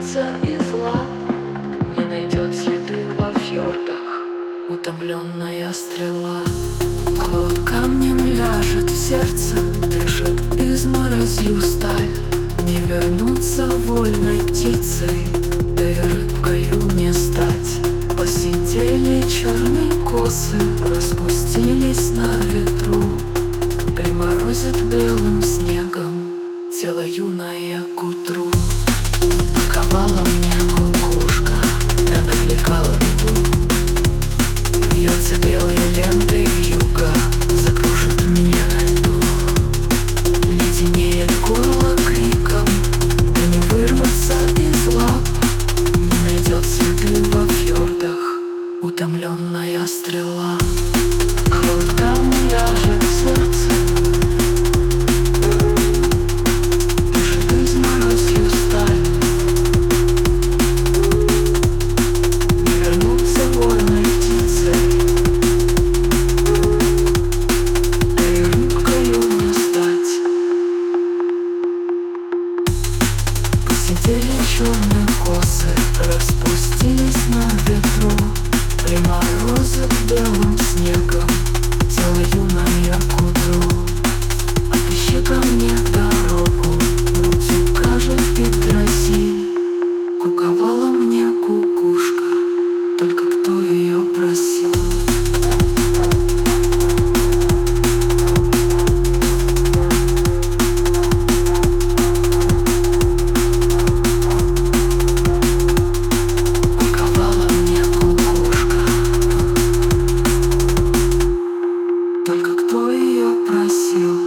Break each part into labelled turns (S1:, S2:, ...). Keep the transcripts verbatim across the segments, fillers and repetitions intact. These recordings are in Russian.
S1: вырваться из лап, не найдет следы во фьордах утомленная стрела. Холод камнем ляжет в сердце, дышит изморозью сталь. Не вернуться вольной птицей, да и рыбкою не стать. Посидели черные косы, распустились на ветру, приморозит белым снегом тело юное к утру. Ковала мне кукушка, да навлекала беду. Вьется белые ленты вьюга, закружит меня на льду. Леденеет горло криком, да не вырваться из лап. Не найдет следы во фьордах утомленная стрела. Холод там ляжет в сердце, дышит изморозью сталь. Не вернуться вольной птицей, да и рыбкою не стать. Посидели черные косы, распустились на ветру, приморозит белым снегом тело юное к утру. Отыщи ко мне дорогу, путь укажет Петроси. Куковала мне кукушка, только кто ее просил. Только кто ее просил?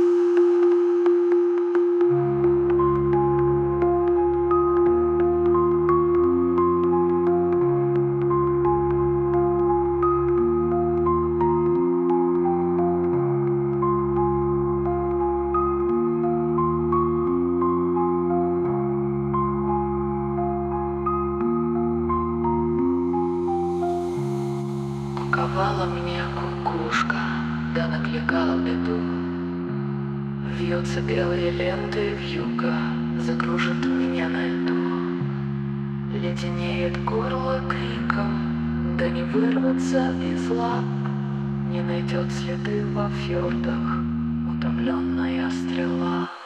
S1: Ковала мне кукушка, да накликала беду. Вьется белые ленты вьюга, закружит меня на льду. Леденеет горло криком, да не вырваться из лап. Не найдет следы во фьордах утомленная стрела.